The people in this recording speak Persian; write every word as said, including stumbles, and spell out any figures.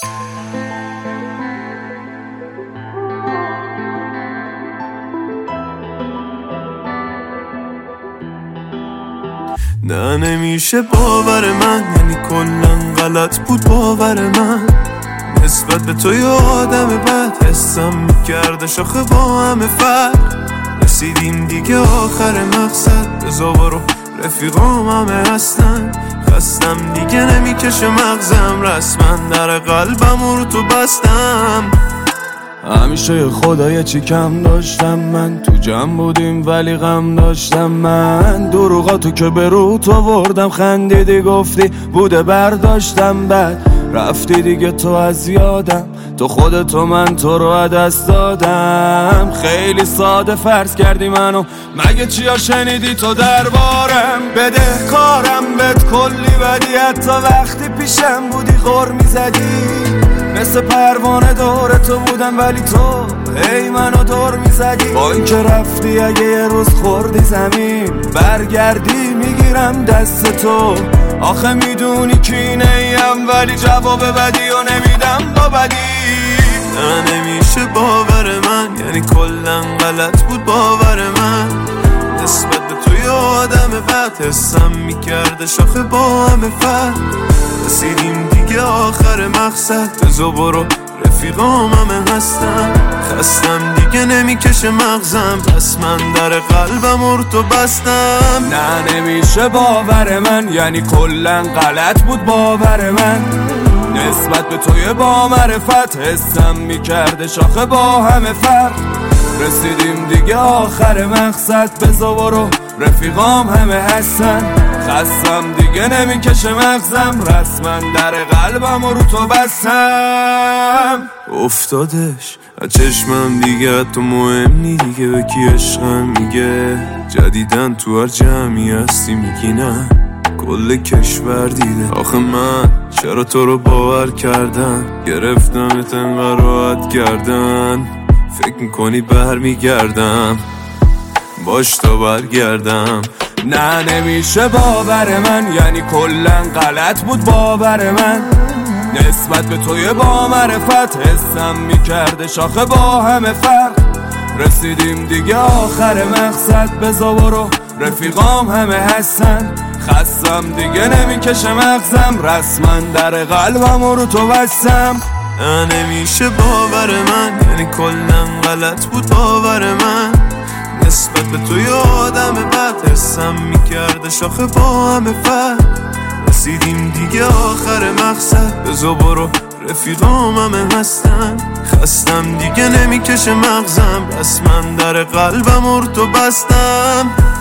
نه نمیشه باور من، یعنی کلن غلط بود باور من نسبت به تو. یه آدم بد حسم میکرده شاخه با همه فرق. رسیدیم دیگه آخر مقصد، بزا برو رفیقام همه هستن. خستم دیگه نمیکشه مغزم، رسما در قلبم رو تو بستم. همیشه خدای چی کم داشتم من، تو جمع بودیم ولی غم داشتم من. دروغاتو که به روت آوردم، خندیدی گفتی بوده برداشتم، بعد رفتی دیگه تو از یادم. تو خودتو من تو رو دست دادم. خیلی ساده فرض کردی منو، مگه چیا شنیدی تو دربارم؟ بده کارم بهت کلی بدی، حتی وقتی پیشم بودی غر میزدی. مثل پروانه دور تو بودم ولی تو هی منو دور میزدی. با این که رفتی اگه یه روز خوردی زمین، برگردی میگیرم دست تو. آخه میدونی کینه ایم ولی جواب بدی و نمیدم با بدی. نه نمیشه باور من، یعنی کلن غلط بود باور من نسبت به تو. یه آدم بد حسم میکرده شاخه با همه فرق. رسیدیم دیگه آخر مقصد، بزا برو رفیقام همه هستن. خستم دیگه نمیکشه مغزم، پس من در قلبم رو تو بستم. نه نمیشه باور من، یعنی کلن غلط بود باور من نسبت به توی با معرفت. حسم میکرده شاخه با همه فرق. رسیدیم دیگه آخر مقصد، بزا برو رفیقام همه هستن. خستم دیگه نمیکشه مغزم، رسما در قلبم رو تو بستم. افتادش از چشمم دیگه، تو مهم نی دیگه. به کی عشقم میگه جدیدن تو هر جمعی هستی میگی نه، کل کشور دیده. آخه من چرا تو رو باور کردم، گرفتمت انقدر راحت کردن. فکر میکنی برمیگردم، باش تا برگردم. نه نمیشه باور من، یعنی کلن غلط بود باور من نسبت به توی با معرفت. حسم میکرده شاخه با همه فرق. رسیدیم دیگه آخر مقصد، بزا برو رفیقام همه هستن. خستم دیگه نمیکشه مغزم، رسما در قلبم رو تو بستم. نه نمیشه باور من، یعنی کلن غلط بود باور من نسبت به تو. یه آدم بد حسم میکرده شاخه با همه فرق. رسیدیم دیگه آخر مقصد، بزا برو رفیقام همه هستن. خستم دیگه نمیکشه مغزم، پس من در قلبم رو تو بستم.